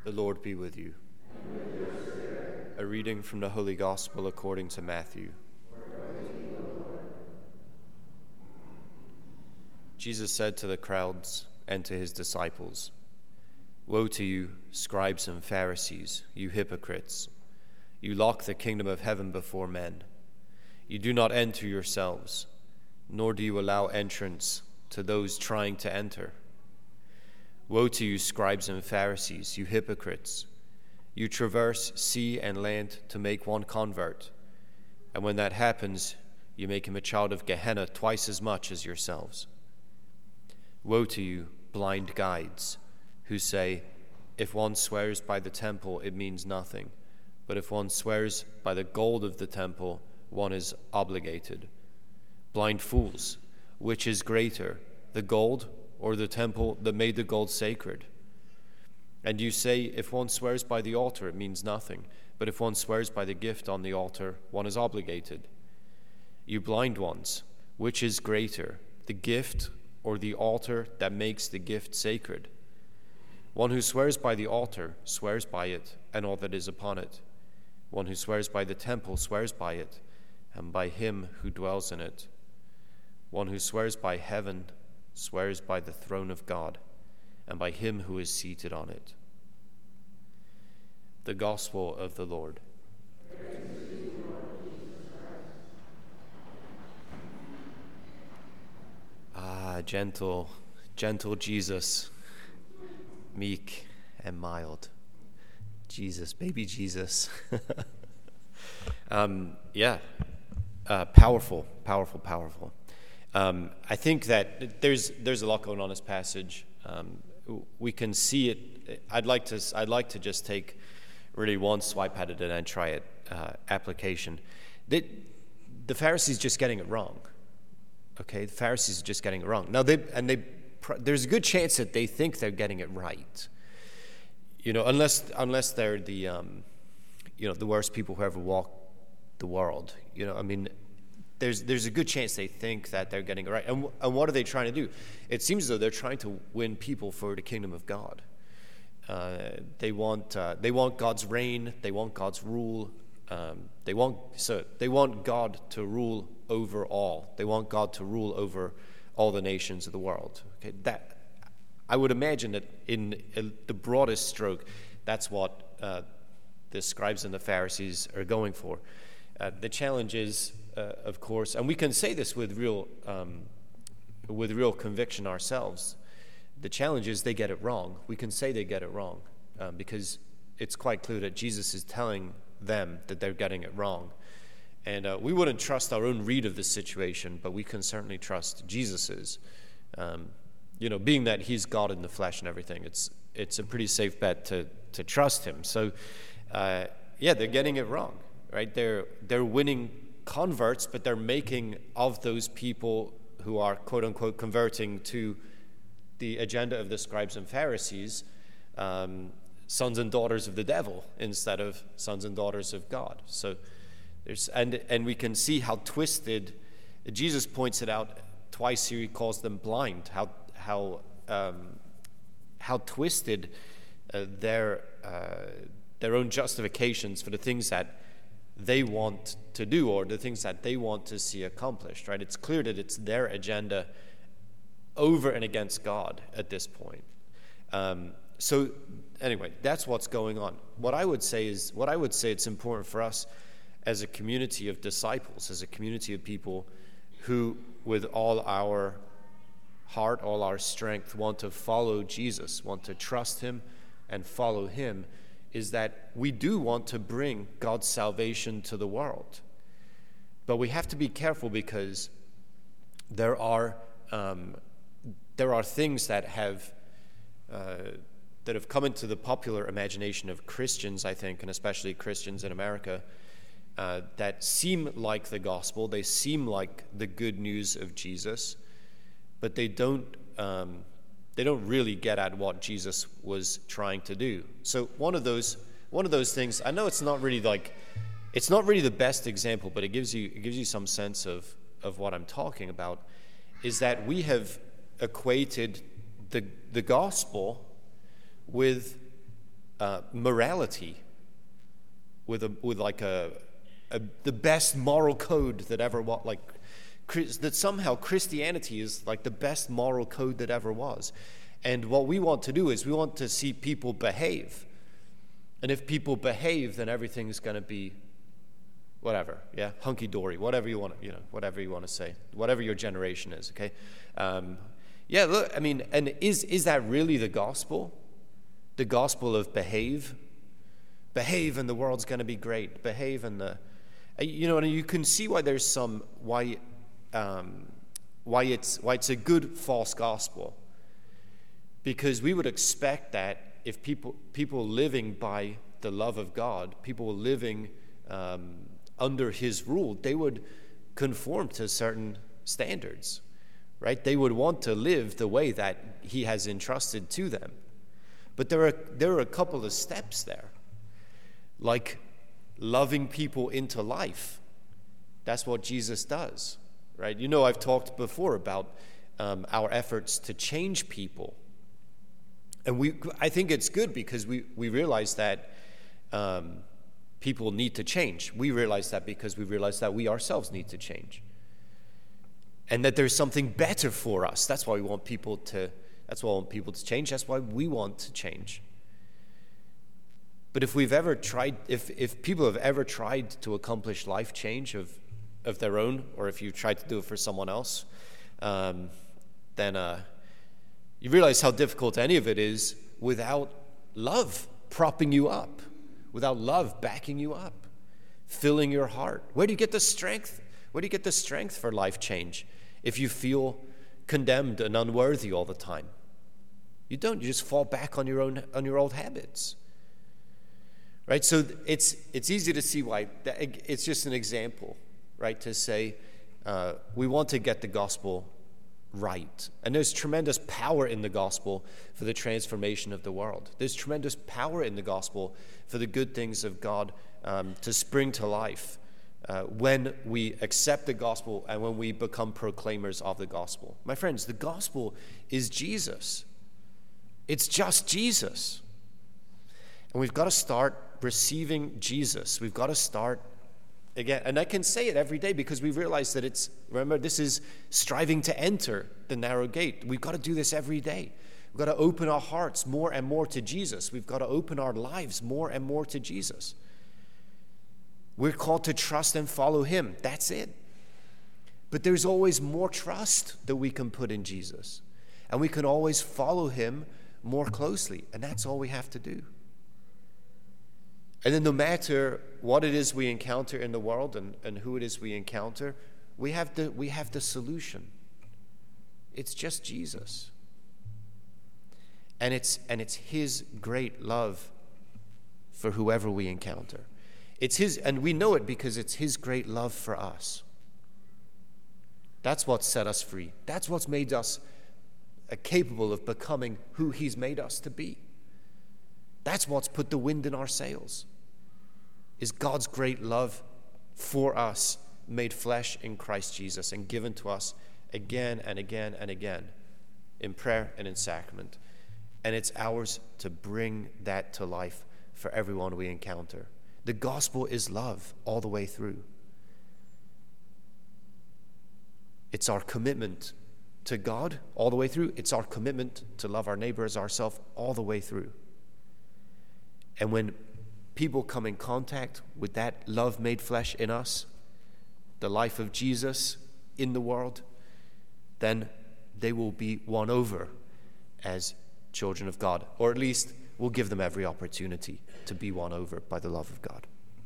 The Lord be with you. And with your spirit. A reading from the Holy Gospel according to Matthew. Jesus said to the crowds and to his disciples, "Woe to you, scribes and Pharisees, you hypocrites! You lock the kingdom of heaven before men. You do not enter yourselves, nor do you allow entrance to those trying to enter. Woe to you, scribes and Pharisees, you hypocrites! You traverse sea and land to make one convert, and when that happens, you make him a child of Gehenna twice as much as yourselves. Woe to you, blind guides, who say, if one swears by the temple, it means nothing, but if one swears by the gold of the temple, one is obligated. Blind fools, which is greater, the gold or the temple that made the gold sacred? And you say, if one swears by the altar, it means nothing, but if one swears by the gift on the altar, one is obligated. You blind ones, which is greater, the gift or the altar that makes the gift sacred? One who swears by the altar swears by it and all that is upon it. One who swears by the temple swears by it and by him who dwells in it. One who swears by heaven swears by the throne of God and by him who is seated on it." The Gospel of the Lord. Gentle Jesus, meek and mild. Jesus, baby Jesus. Powerful. I think that there's a lot going on in this passage. We can see it. I'd like to just take really one swipe at it and then try it application. The Pharisees just getting it wrong. Okay, the Pharisees are just getting it wrong. Now there's a good chance that they think they're getting it right. Unless they're the the worst people who ever walked the world. There's a good chance they think that they're getting it right. And what are they trying to do? It seems as though they're trying to win people for the kingdom of God. They want God's reign. They want God's rule. They want God to rule over all. They want God to rule over all the nations of the world. Okay, that I would imagine that in the broadest stroke, that's what the scribes and the Pharisees are going for. The challenge is, of course, and we can say this with real conviction ourselves. The challenge is they get it wrong. We can say they get it wrong because it's quite clear that Jesus is telling them that they're getting it wrong. And we wouldn't trust our own read of the situation, but we can certainly trust Jesus's. Being that he's God in the flesh and everything, it's a pretty safe bet to trust him. So, they're getting it wrong, right? They're winning converts, but they're making of those people who are quote unquote converting to the agenda of the scribes and Pharisees, sons and daughters of the devil instead of sons and daughters of God. So and we can see how twisted. Jesus points it out twice here. He calls them blind. How twisted their own justifications for the things that they want to do or the things that they want to see accomplished. Right? It's clear that it's their agenda over and against God at this point. So anyway, that's what's going on. What I would say it's important for us as a community of disciples, as a community of people who, with all our heart, all our strength, want to follow Jesus, want to trust him and follow him, is that we do want to bring God's salvation to the world. But we have to be careful because there are things that have come into the popular imagination of Christians, I think, and especially Christians in America, that seem like the gospel. They seem like the good news of Jesus, but they don't really get at what Jesus was trying to do. So one of those things, I know it's not really the best example, but it gives you some sense of what I'm talking about, is that we have equated the gospel with morality, with the best moral code that ever was, that somehow Christianity is like the best moral code that ever was. And what we want to do is we want to see people behave. And if people behave, then everything's going to be whatever, yeah, hunky-dory, whatever you want to say, whatever your generation is, okay? Yeah, look, I mean, and is that really the gospel? The gospel of behave? Behave and the world's going to be great. Behave and and you can see why there's why it's a good false gospel. Because we would expect that if people living by the love of God, people living under his rule, they would conform to certain standards, right? They would want to live the way that he has entrusted to them. But there are a couple of steps there, like loving people into life. That's what Jesus does, right? I've talked before about our efforts to change people. And I think it's good because we realize that people need to change. We realize that because we realize that we ourselves need to change. And that there's something better for us. That's why we want people to change. That's why we want to change. But if people have ever tried to accomplish life change of their own, or if you tried to do it for someone else, then you realize how difficult any of it is without love propping you up, without love backing you up, filling your heart. Where do you get the strength? Where do you get the strength for life change if you feel condemned and unworthy all the time? You don't. You just fall back on your old habits. Right? So it's easy to see why. It's just an example, right? To say we want to get the gospel right. And there's tremendous power in the gospel for the transformation of the world. There's tremendous power in the gospel for the good things of God to spring to life when we accept the gospel and when we become proclaimers of the gospel. My friends, the gospel is Jesus. It's just Jesus. And we've got to start receiving Jesus. We've got to start again, and I can say it every day because we realize that this is striving to enter the narrow gate. We've got to do this every day. We've got to open our hearts more and more to Jesus. We've got to open our lives more and more to Jesus. We're called to trust and follow him. That's it. But there's always more trust that we can put in Jesus. And we can always follow him more closely. And that's all we have to do. And then no matter what it is we encounter in the world and who it is we encounter, we have the solution. It's just Jesus. And it's his great love for whoever we encounter. It's his, and we know it because it's his great love for us. That's what set us free. That's what's made us capable of becoming who he's made us to be. That's what's put the wind in our sails, is God's great love for us made flesh in Christ Jesus and given to us again and again and again in prayer and in sacrament. And it's ours to bring that to life for everyone we encounter. The gospel is love all the way through. It's our commitment to God all the way through. It's our commitment to love our neighbor as ourselves all the way through. And when people come in contact with that love made flesh in us, the life of Jesus in the world, then they will be won over as children of God, or at least we'll give them every opportunity to be won over by the love of God.